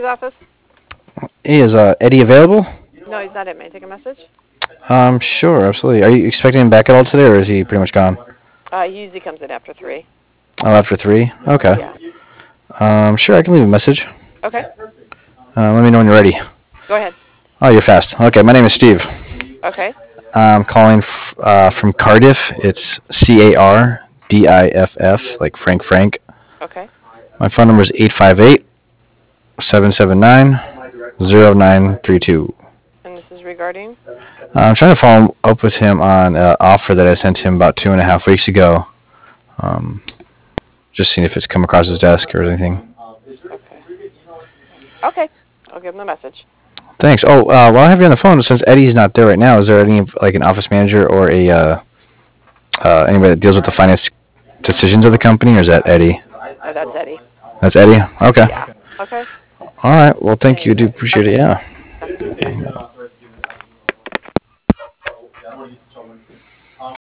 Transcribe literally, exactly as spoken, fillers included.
Eddie's office? Hey, is uh, Eddie available? No, he's not in. May I take a message? Um, sure, absolutely. Are you expecting him back at all today, or is he pretty much gone? Uh, he usually comes in after three. Oh, after three? Okay. Yeah. Um, sure, I can leave a message. Okay. Uh, let me know when you're ready. Go ahead. Oh, you're fast. Okay, my name is Steve. Okay. I'm calling f- uh, from Cardiff. It's C A R D I F F, like Frank Frank. Okay. My phone number is eight five eight, seven seven nine, zero nine three two. And this is regarding? Uh, I'm trying to follow up with him on an offer that I sent him about two and a half weeks ago. Um, just seeing if it's come across his desk or anything. Okay. Okay. I'll give him the message. Thanks. Oh, uh, while I have you on the phone, since Eddie's not there right now, is there any like an office manager or a uh, uh, anybody that deals with the finance decisions of the company, or is that Eddie? Uh, that's Eddie. That's Eddie. Okay. Yeah. Okay. All right. Well, thank you. I do appreciate it. Yeah.